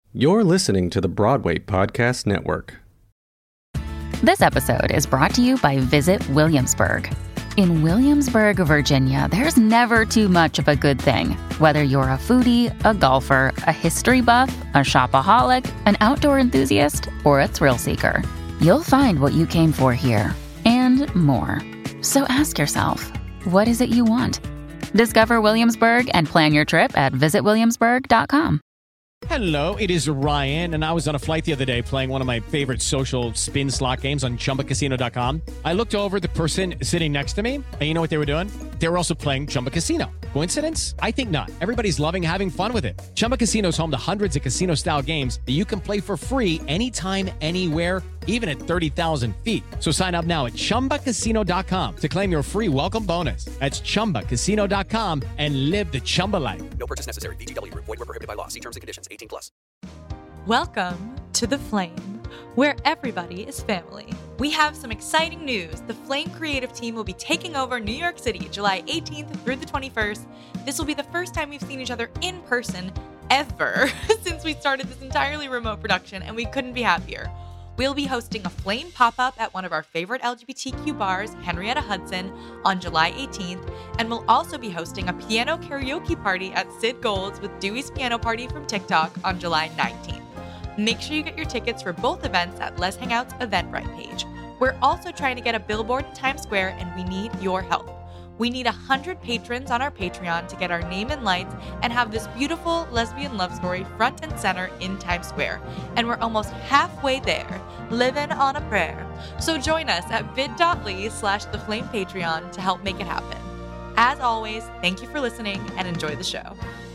You're listening to the Broadway Podcast Network. This episode is brought to you by Visit Williamsburg. In Williamsburg, Virginia, there's never too much of a good thing. Whether you're a foodie, a golfer, a history buff, a shopaholic, an outdoor enthusiast, or a thrill seeker, you'll find what you came for here and more. So ask yourself, what is it you want? Discover Williamsburg and plan your trip at visitwilliamsburg.com. Hello, it is Ryan, and I was on a flight the other day playing one of my favorite social spin slot games on ChumbaCasino.com. I looked over at the person sitting next to me, and you know what they were doing? They were also playing Chumba Casino. Coincidence? I think not. Everybody's loving having fun with it. Chumba Casino is home to hundreds of casino-style games that you can play for free anytime, anywhere, even at 30,000 feet. So sign up now at ChumbaCasino.com to claim your free welcome bonus. That's ChumbaCasino.com and live the Chumba life. No purchase necessary. VGW. Void where prohibited by law. See terms and conditions. 18+. Welcome to The Flame, where everybody is family. We have some exciting news. The Flame creative team will be taking over New York City July 18th through the 21st. This will be the first time we've seen each other in person ever since we started this entirely remote production, and we couldn't be happier. We'll be hosting a Flame pop-up at one of our favorite LGBTQ bars, Henrietta Hudson, on July 18th, and we'll also be hosting a piano karaoke party at Sid Gold's with Dewey's Piano Party from TikTok on July 19th. Make sure you get your tickets for both events at Les Hangout's Eventbrite page. We're also trying to get a billboard in Times Square, and we need your help. We need 100 patrons on our Patreon to get our name in lights and have this beautiful lesbian love story front and center in Times Square. And we're almost halfway there, living on a prayer. So join us at bit.ly/theflamepatreon to help make it happen. As always, thank you for listening and enjoy the show.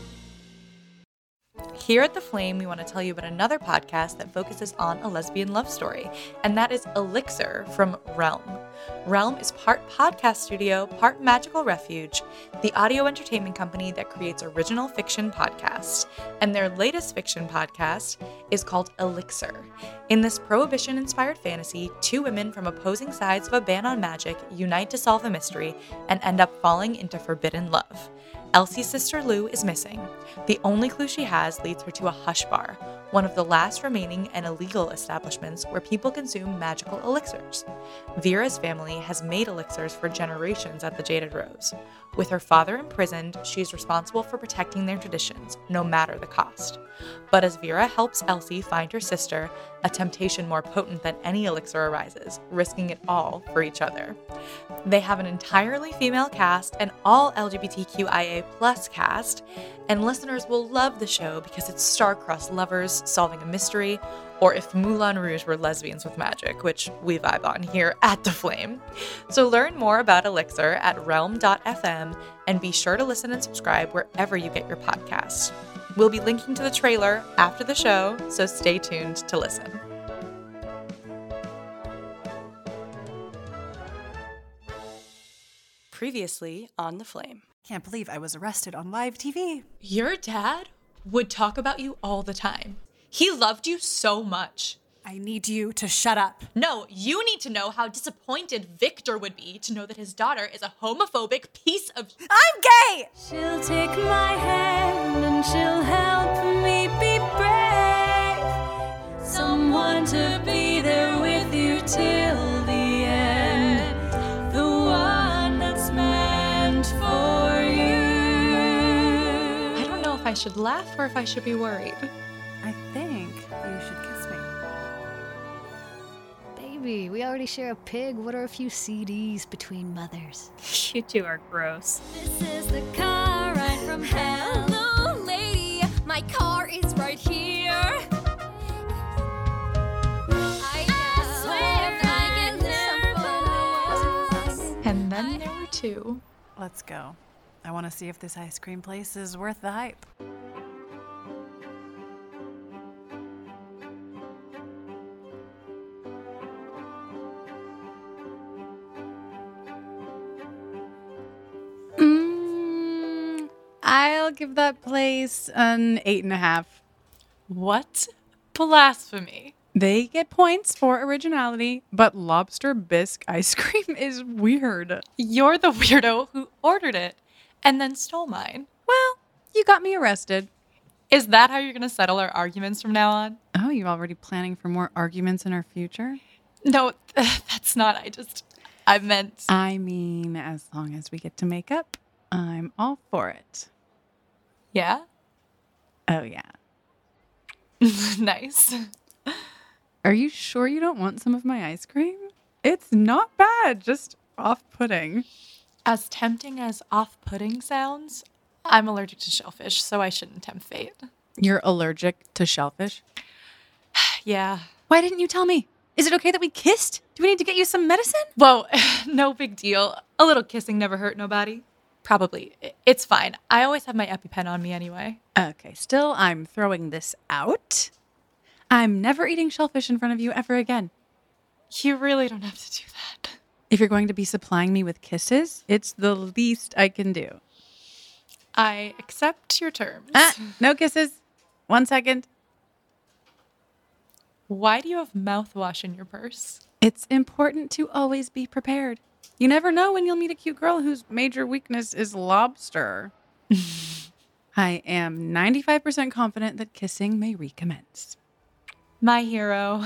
Here at The Flame, we want to tell you about another podcast that focuses on a lesbian love story, and that is Elixir from Realm. Realm is part podcast studio, part magical refuge, the audio entertainment company that creates original fiction podcasts, and their latest fiction podcast is called Elixir. In this prohibition-inspired fantasy, two women from opposing sides of a ban on magic unite to solve a mystery and end up falling into forbidden love. Elsie's sister Lou is missing. The only clue she has leads her to a hush bar, one of the last remaining and illegal establishments where people consume magical elixirs. Vera's family has made elixirs for generations at the Jaded Rose. With her father imprisoned, she is responsible for protecting their traditions, no matter the cost. But as Vera helps Elsie find her sister, a temptation more potent than any elixir arises, risking it all for each other. They have an entirely female cast, an all LGBTQIA+ cast, and listeners will love the show because it's star-crossed lovers solving a mystery, or if Moulin Rouge were lesbians with magic, which we vibe on here at The Flame. So learn more about Elixir at realm.fm, and be sure to listen and subscribe wherever you get your podcasts. We'll be linking to the trailer after the show, so stay tuned to listen. Previously on The Flame. Can't believe I was arrested on live TV. Your dad would talk about you all the time. He loved you so much. I need you to shut up. No, you need to know how disappointed Victor would be to know that his daughter is a homophobic piece of... I'm gay! She'll take my hand and she'll help me be brave. Someone to be there with you till the end. The one that's meant for you. I don't know if I should laugh or if I should be worried. I think you should kiss me. Baby, we already share a pig. What are a few CDs between mothers? You two are gross. This is the car ride from hell. Hello, lady. My car is right here. I swear I get nervous. And then there were two. Let's go. I want to see if this ice cream place is worth the hype. I'll give that place an 8.5. What? Blasphemy. They get points for originality, but lobster bisque ice cream is weird. You're the weirdo who ordered it and then stole mine. Well, you got me arrested. Is that how you're going to settle our arguments from now on? Oh, you already planning for more arguments in our future? No, that's not. I meant. I mean, as long as we get to make up, I'm all for it. Yeah? Oh, yeah. Nice. Are you sure you don't want some of my ice cream? It's not bad, just off-putting. As tempting as off-putting sounds, I'm allergic to shellfish, so I shouldn't tempt fate. You're allergic to shellfish? Yeah. Why didn't you tell me? Is it okay that we kissed? Do we need to get you some medicine? Whoa, no big deal. A little kissing never hurt nobody. Probably. It's fine. I always have my EpiPen on me anyway. Okay, still, I'm throwing this out. I'm never eating shellfish in front of you ever again. You really don't have to do that. If you're going to be supplying me with kisses, it's the least I can do. I accept your terms. No kisses. 1 second. Why do you have mouthwash in your purse? It's important to always be prepared. You never know when you'll meet a cute girl whose major weakness is lobster. I am 95% confident that kissing may recommence. My hero.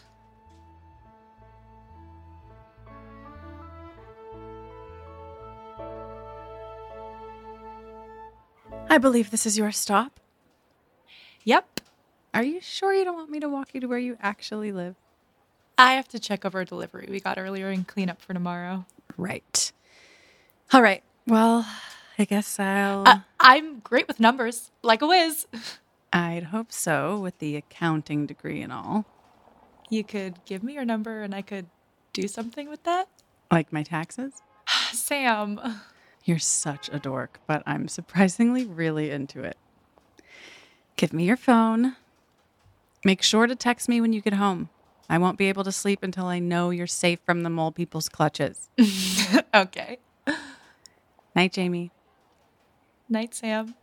I believe this is your stop. Yep. Are you sure you don't want me to walk you to where you actually live? I have to check over a delivery we got earlier and clean up for tomorrow. Right. All right. Well, I guess I'll... I'm great with numbers, like a whiz. I'd hope so, with the accounting degree and all. You could give me your number and I could do something with that? Like my taxes? Sam. You're such a dork, but I'm surprisingly really into it. Give me your phone. Make sure to text me when you get home. I won't be able to sleep until I know you're safe from the mole people's clutches. Okay. Night, Jamie. Night, Sam.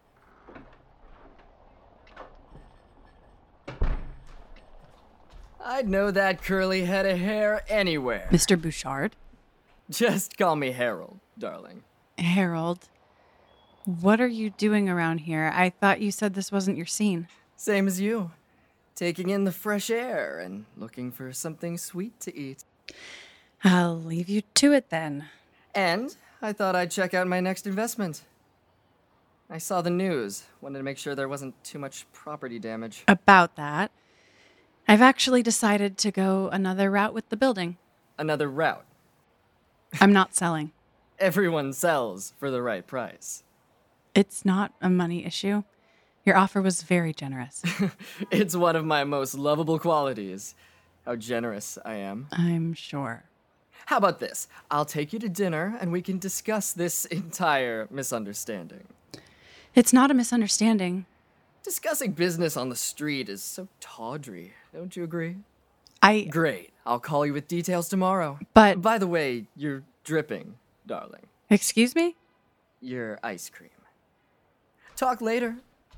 I'd know that curly head of hair anywhere. Mr. Bouchard? Just call me Harold, darling. Harold, what are you doing around here? I thought you said this wasn't your scene. Same as you. Taking in the fresh air and looking for something sweet to eat. I'll leave you to it then. And I thought I'd check out my next investment. I saw the news. Wanted to make sure there wasn't too much property damage. About that, I've actually decided to go another route with the building. Another route. I'm not selling. Everyone sells for the right price. It's not a money issue. Your offer was very generous. It's one of my most lovable qualities. How generous I am. I'm sure. How about this? I'll take you to dinner and we can discuss this entire misunderstanding. It's not a misunderstanding. Discussing business on the street is so tawdry, don't you agree? Great. I'll call you with details tomorrow. But... By the way, you're dripping, darling. Excuse me? Your ice cream. Talk later.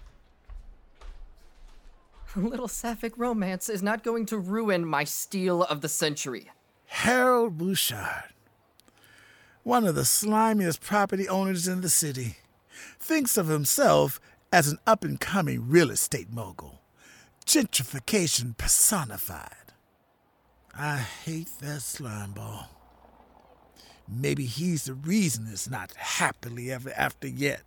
A little sapphic romance is not going to ruin my steal of the century. Harold Bouchard, one of the slimiest property owners in the city, thinks of himself as an up-and-coming real estate mogul. Gentrification personified. I hate that slime ball. Maybe he's the reason it's not happily ever after yet.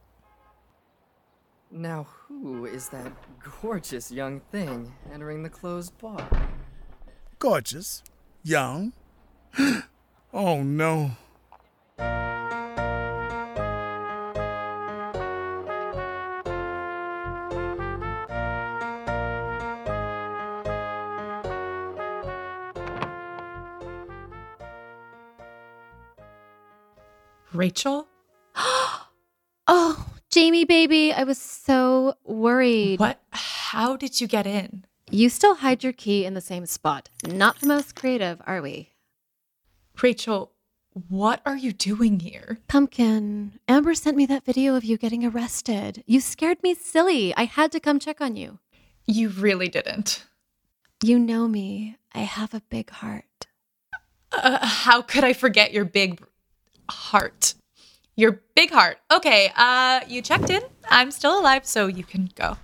Now, who is that gorgeous young thing entering the closed bar? Gorgeous? Young? Oh, no. Rachel? Oh, Jamie, baby, I was so worried. What? How did you get in? You still hide your key in the same spot. Not the most creative, are we? Rachel, what are you doing here? Pumpkin, Amber sent me that video of you getting arrested. You scared me silly. I had to come check on you. You really didn't. You know me. I have a big heart. How could I forget your big heart? Your big heart. Okay, you checked in. I'm still alive, so you can go.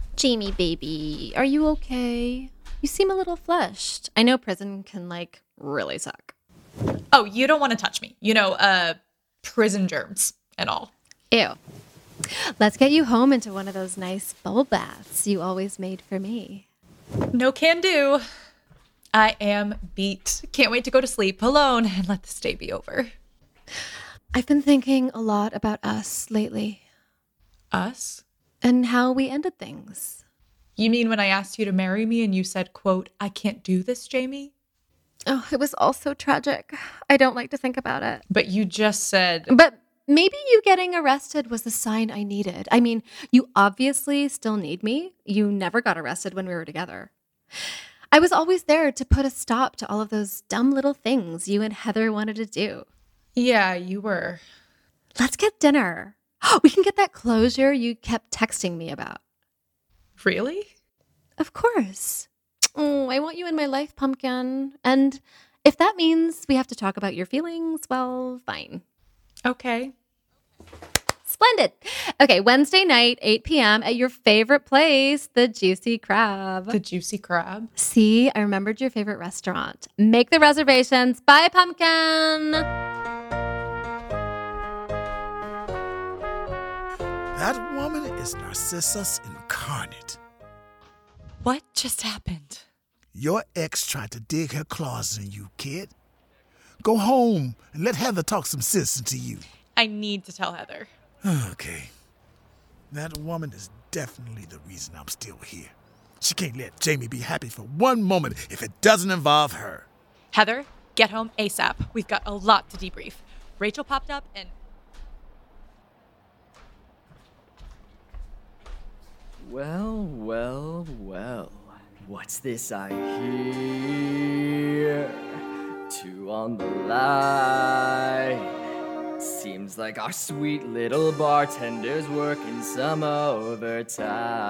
Jamie, baby, are you okay? You seem a little flushed. I know prison can, really suck. Oh, you don't want to touch me. Prison germs and all. Ew. Let's get you home into one of those nice bubble baths you always made for me. No can do. I am beat. Can't wait to go to sleep alone and let this day be over. I've been thinking a lot about us lately. Us? And how we ended things. You mean when I asked you to marry me and you said, quote, I can't do this, Jamie? Oh, it was all so tragic. I don't like to think about it. But you just said... But maybe you getting arrested was the sign I needed. I mean, you obviously still need me. You never got arrested when we were together. I was always there to put a stop to all of those dumb little things you and Heather wanted to do. Yeah, you were. Let's get dinner. We can get that closure you kept texting me about. Really? Of course. Oh, I want you in my life, Pumpkin. And if that means we have to talk about your feelings, well, fine. Okay. Splendid. Okay, Wednesday night, 8 p.m. at your favorite place, the Juicy Crab. The Juicy Crab? See, I remembered your favorite restaurant. Make the reservations. Bye, Pumpkin. That woman is Narcissus incarnate. What just happened? Your ex tried to dig her claws in you, kid. Go home and let Heather talk some sense into you. I need to tell Heather. Okay. That woman is definitely the reason I'm still here. She can't let Jamie be happy for one moment if it doesn't involve her. Heather, get home ASAP. We've got a lot to debrief. Rachel popped up and... Well. What's this I hear? Two on the line. Seems like our sweet little bartender's working some overtime.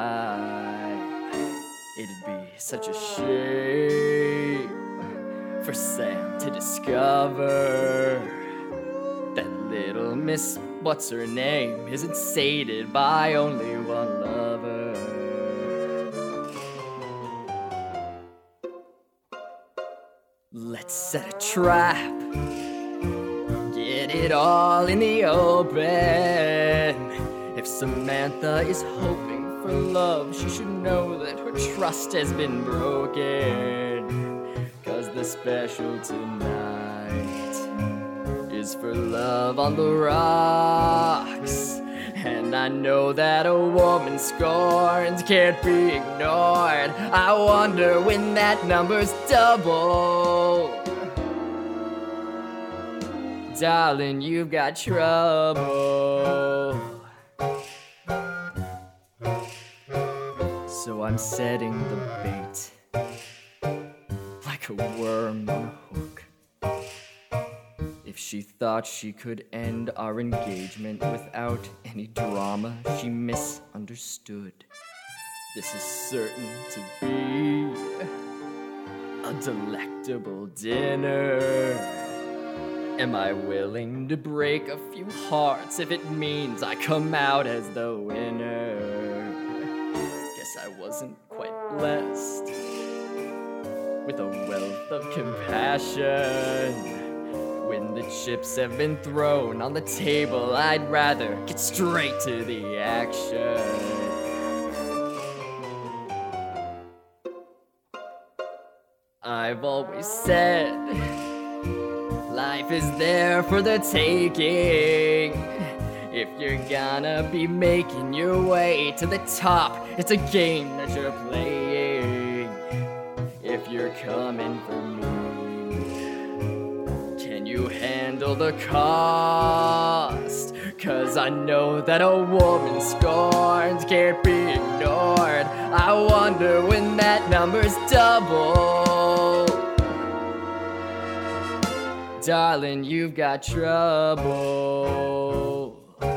It'd be such a shame for Sam to discover that little Miss What's-Her-Name isn't sated by only one lover. Let's set a trap, get it all in the open. If Samantha is hoping for love, she should know that her trust has been broken. 'Cause the special tonight is for love on the rocks. And I know that a woman scorned can't be ignored. I wonder when that number's double. Darling, you've got trouble. So I'm setting the bait like a worm on a hook. If she thought she could end our engagement without any drama, she misunderstood. This is certain to be a delectable dinner. Am I willing to break a few hearts if it means I come out as the winner? Guess I wasn't quite blessed with a wealth of compassion. When the chips have been thrown on the table, I'd rather get straight to the action. I've always said life is there for the taking. If you're gonna be making your way to the top, it's a game that you're playing. If you're coming for me, can you handle the cost? 'Cause I know that a woman scorned can't be ignored. I wonder when that number's double. Darling, you've got trouble.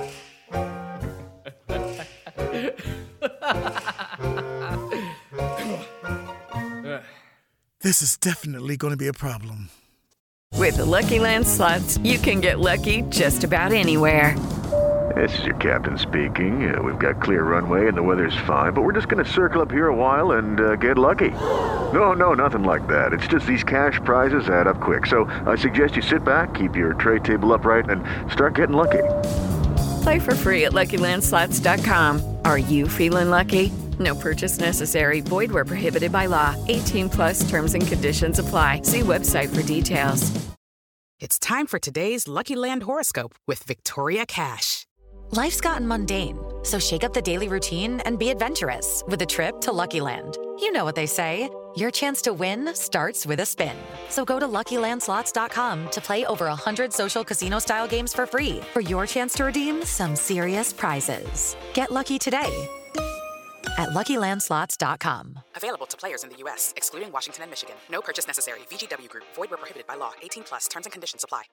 This is definitely going to be a problem. With the Lucky Land Slots, you can get lucky just about anywhere. This is your captain speaking. We've got clear runway and the weather's fine, but we're just going to circle up here a while and get lucky. No, nothing like that. It's just these cash prizes add up quick. So I suggest you sit back, keep your tray table upright, and start getting lucky. Play for free at LuckyLandSlots.com. Are you feeling lucky? No purchase necessary. Void where prohibited by law. 18+ terms and conditions apply. See website for details. It's time for today's Lucky Land horoscope with Victoria Cash. Life's gotten mundane, so shake up the daily routine and be adventurous with a trip to Lucky Land. You know what they say, your chance to win starts with a spin. So go to LuckyLandSlots.com to play over 100 social casino-style games for free for your chance to redeem some serious prizes. Get lucky today at LuckyLandSlots.com. Available to players in the U.S., excluding Washington and Michigan. No purchase necessary. VGW Group. Void where prohibited by law. 18+. Terms and conditions apply.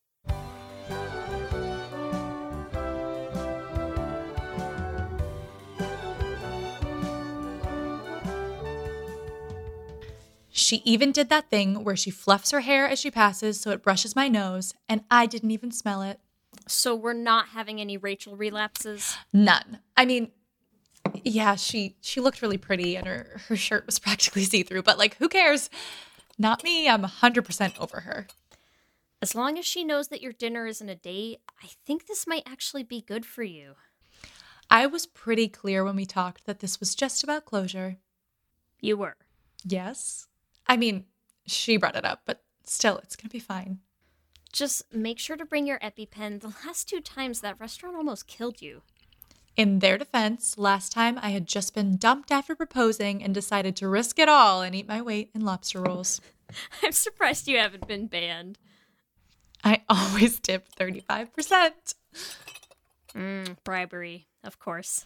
She even did that thing where she fluffs her hair as she passes so it brushes my nose, and I didn't even smell it. So we're not having any Rachel relapses? None. I mean, yeah, she looked really pretty and her shirt was practically see-through, but like, who cares? Not me. I'm 100% over her. As long as she knows that your dinner isn't a date, I think this might actually be good for you. I was pretty clear when we talked that this was just about closure. You were? Yes. I mean, she brought it up, but still, it's going to be fine. Just make sure to bring your EpiPen. The last 2 times that restaurant almost killed you. In their defense, last time I had just been dumped after proposing and decided to risk it all and eat my weight in lobster rolls. I'm surprised you haven't been banned. I always tip 35%. Bribery, of course.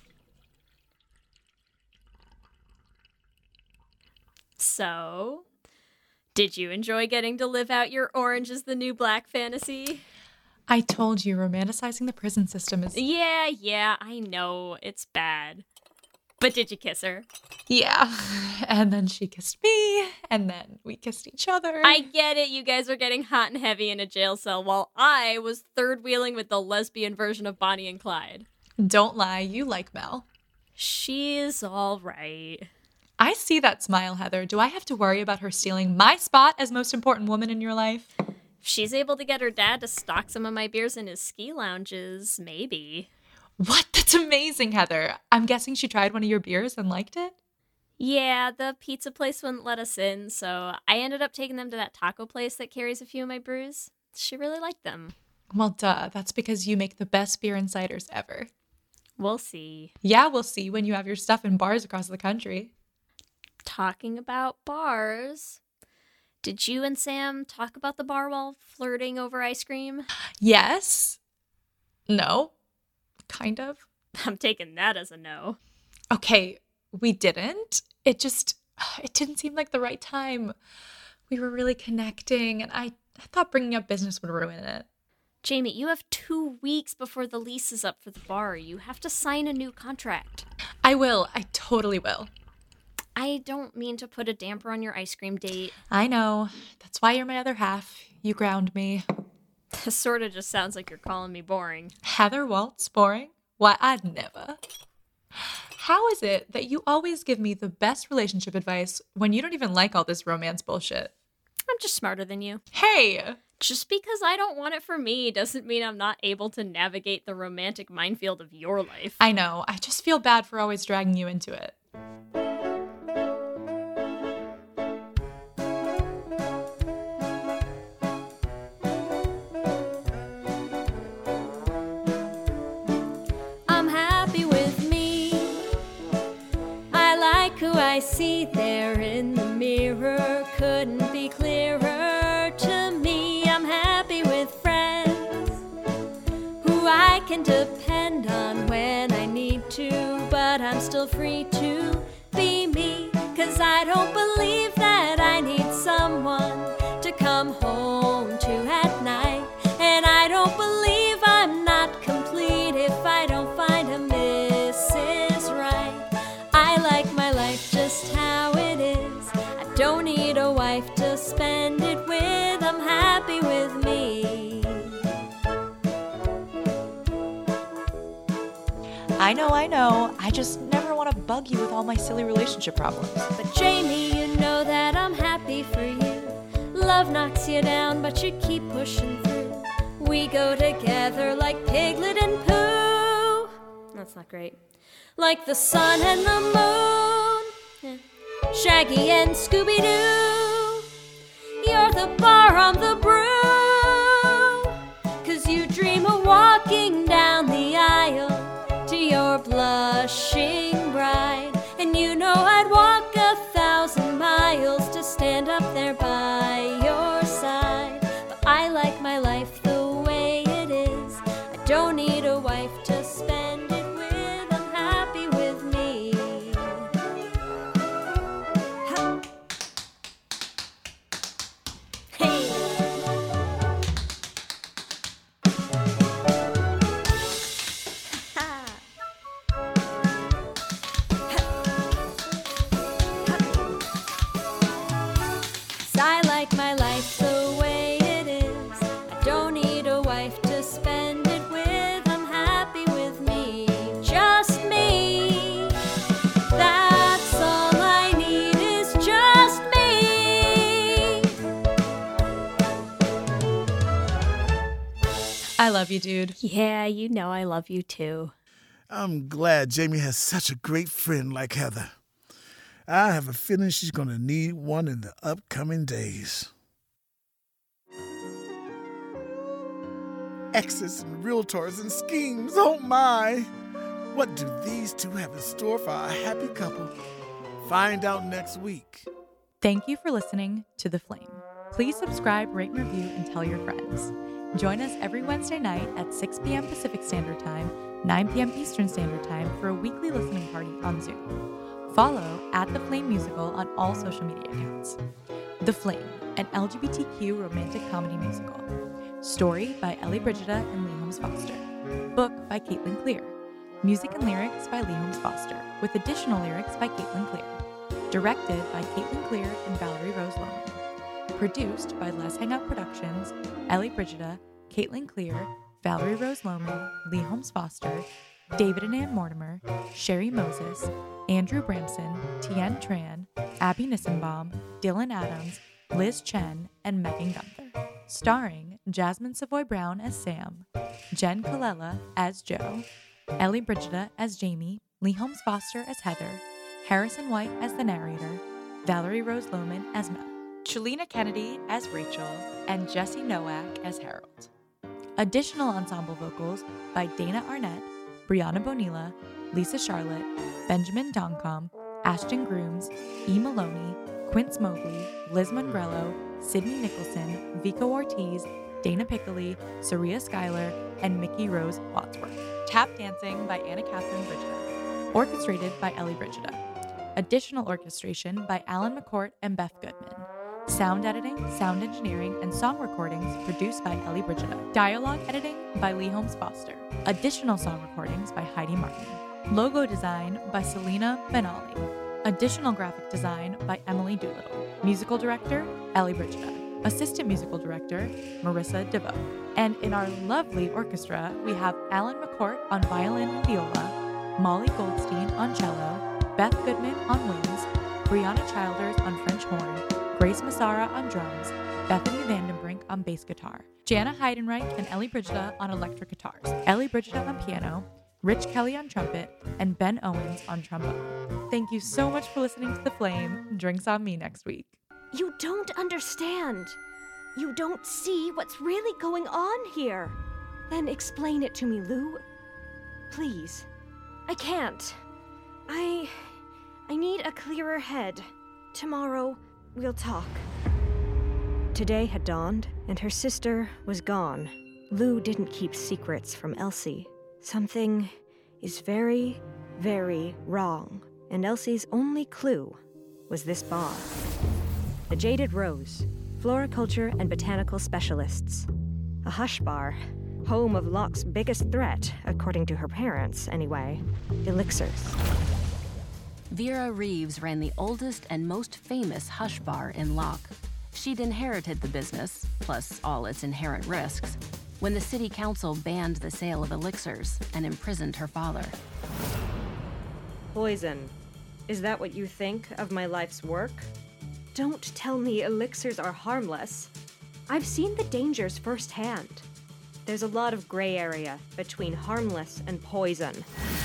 So, did you enjoy getting to live out your Orange is the New Black fantasy? I told you romanticizing the prison system is... Yeah, I know. It's bad. But did you kiss her? Yeah. And then she kissed me, and then we kissed each other. I get it. You guys are getting hot and heavy in a jail cell while I was third-wheeling with the lesbian version of Bonnie and Clyde. Don't lie. You like Mel. She's all right. I see that smile, Heather. Do I have to worry about her stealing my spot as most important woman in your life? If she's able to get her dad to stock some of my beers in his ski lounges, maybe. What? That's amazing, Heather. I'm guessing she tried one of your beers and liked it? Yeah, the pizza place wouldn't let us in, so I ended up taking them to that taco place that carries a few of my brews. She really liked them. Well, duh. That's because you make the best beer and ciders ever. We'll see. Yeah, we'll see when you have your stuff in bars across the country. Talking about bars, did you and Sam talk about the bar while flirting over ice cream? Yes. No. Kind of. I'm taking that as a no. Okay, we didn't. It didn't seem like the right time. We were really connecting, and I thought bringing up business would ruin it. Jamie, you have 2 weeks before the lease is up for the bar. You have to sign a new contract. I will. I totally will. I don't mean to put a damper on your ice cream date. I know. That's why you're my other half. You ground me. This sort of just sounds like you're calling me boring. Heather Waltz boring? Why, I'd never. How is it that you always give me the best relationship advice when you don't even like all this romance bullshit? I'm just smarter than you. Hey! Just because I don't want it for me doesn't mean I'm not able to navigate the romantic minefield of your life. I know. I just feel bad for always dragging you into it. I see there in the mirror couldn't be clearer to me. I'm happy with friends who I can depend on when I need to, but I'm still free to be me, 'cause I don't believe that I need someone to come home to at night, and I don't believe I'm not complete if I don't find a Mrs. Right. I like my life just how it is. I don't need a wife to spend it with. I'm happy with me. I know. I just never want to bug you with all my silly relationship problems. But Jamie, you know that I'm happy for you. Love knocks you down, but you keep pushing through. We go together like Piglet and Pooh. That's not great. Like the sun and the moon. Shaggy and Scooby-Doo. You're the bar on the brew. 'Cause you dream of walking down the aisle to your blushing bride. And you know I'd walk 1,000 miles to stand up there by your side. But I like my life the way it is. I don't need a wife to spend it with. I'm happy with me. Ha. Hey. I like my life the way it is. I don't need a wife to spend it with. I'm happy with me, just me. That's all I need is just me. I love you, dude. Yeah, you know I love you too. I'm glad Jamie has such a great friend like Heather. I have a feeling she's going to need one in the upcoming days. Exes and realtors and schemes, oh my! What do these two have in store for our happy couple? Find out next week. Thank you for listening to The Flame. Please subscribe, rate, and review, and tell your friends. Join us every Wednesday night at 6 p.m. Pacific Standard Time, 9 p.m. Eastern Standard Time for a weekly listening party on Zoom. Follow @The Flame Musical on all social media accounts. The Flame, an LGBTQ romantic comedy musical. Story by Ellie Brigida and Lee Holmes Foster. Book by Caitlin Clear. Music and lyrics by Lee Holmes Foster, with additional lyrics by Caitlin Clear. Directed by Caitlin Clear and Valerie Rose Lohman. Produced by Les Hangout Productions, Ellie Brigida, Caitlin Clear, Valerie Rose Lohman, Lee Holmes Foster, David and Ann Mortimer, Sherry Moses, Andrew Bramson, Tien Tran, Abby Nissenbaum, Dylan Adams, Liz Chen, and Megan Gunther. Starring Jasmine Savoy Brown as Sam, Jen Colella as Joe, Ellie Brigida as Jamie, Lee Holmes Foster as Heather, Harrison White as the narrator, Valerie Rose Lohman as Mel, Shalina Kennedy as Rachel, and Jesse Nowak as Harold. Additional ensemble vocals by Dana Arnett, Brianna Bonilla, Lisa Charlotte, Benjamin Doncom, Ashton Grooms, E. Maloney, Quince Mobley, Liz Mongrello, Sydney Nicholson, Vico Ortiz, Dana Piccoli, Saria Schuyler, and Mickey Rose Wadsworth. Tap dancing by Anna Catherine Brigida. Orchestrated by Ellie Brigida. Additional orchestration by Alan McCourt and Beth Goodman. Sound editing, sound engineering, and song recordings produced by Ellie Brigida. Dialogue editing by Lee Holmes Foster. Additional song recordings by Heidi Martin. Logo design by Selena Benali. Additional graphic design by Emily Doolittle. Musical director, Ellie Brigida. Assistant musical director, Marissa DeVoe. And in our lovely orchestra, we have Alan McCourt on violin and viola, Molly Goldstein on cello, Beth Goodman on winds, Brianna Childers on French horn, Grace Massara on drums, Bethany Vandenbrink on bass guitar, Jana Heidenreich and Ellie Brigida on electric guitars, Ellie Brigida on piano, Rich Kelly on trumpet, and Ben Owens on trombone. Thank you so much for listening to The Flame. Drinks on me next week. You don't understand. You don't see what's really going on here. Then explain it to me, Lou. Please. I can't. I need a clearer head. Tomorrow, we'll talk. Today had dawned, and her sister was gone. Lou didn't keep secrets from Elsie. Something is very, very wrong, and Elsie's only clue was this bar. The Jaded Rose, floriculture and botanical specialists. A hush bar, home of Locke's biggest threat, according to her parents, anyway. Elixirs. Vera Reeves ran the oldest and most famous hush bar in Locke. She'd inherited the business, plus all its inherent risks, when the city council banned the sale of elixirs and imprisoned her father. poison. Is that what you think of my life's work? Don't tell me elixirs are harmless. I've seen the dangers firsthand. There's a lot of gray area between harmless and poison.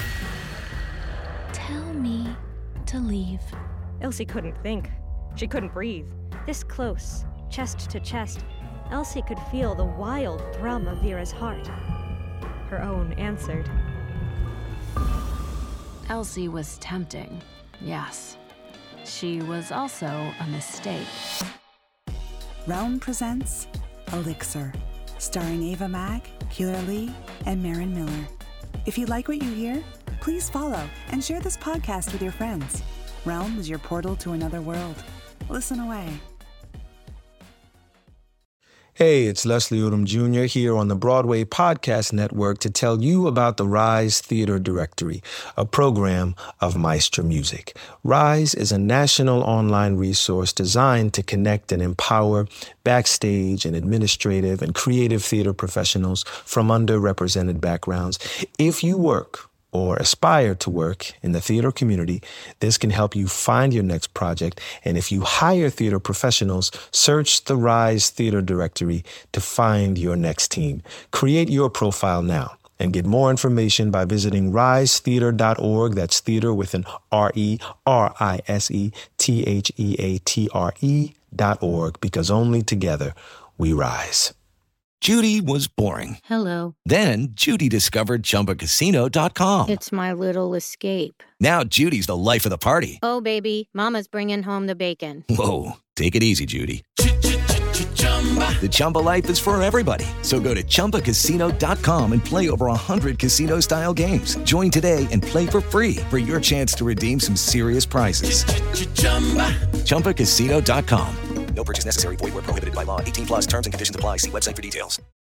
Tell me to leave. Elsie couldn't think. She couldn't breathe. This close, chest to chest, Elsie could feel the wild thrum of Vera's heart. Her own answered. Elsie was tempting, yes. She was also a mistake. Realm presents Elixir, starring Ava Mag, Keeler Lee, and Marin Miller. If you like what you hear, please follow and share this podcast with your friends. Realm is your portal to another world. Listen away. Hey, it's Leslie Odom Jr. here on the Broadway Podcast Network to tell you about the Rise Theater Directory, a program of Maestra Music. Rise is a national online resource designed to connect and empower backstage and administrative and creative theater professionals from underrepresented backgrounds. If you work or aspire to work in the theater community, this can help you find your next project. And if you hire theater professionals, search the Rise Theater Directory to find your next team. Create your profile now and get more information by visiting risetheater.org. That's theater with an RERISETHEATRE.org, because only together we rise. Judy was boring. Hello. Then Judy discovered ChumbaCasino.com. It's my little escape. Now Judy's the life of the party. Oh, baby, mama's bringing home the bacon. Whoa, take it easy, Judy. The Chumba life is for everybody. So go to ChumbaCasino.com and play over 100 casino-style games. Join today and play for free for your chance to redeem some serious prizes. ChumbaCasino.com. No purchase necessary. Void where prohibited by law. 18+ terms and conditions apply. See website for details.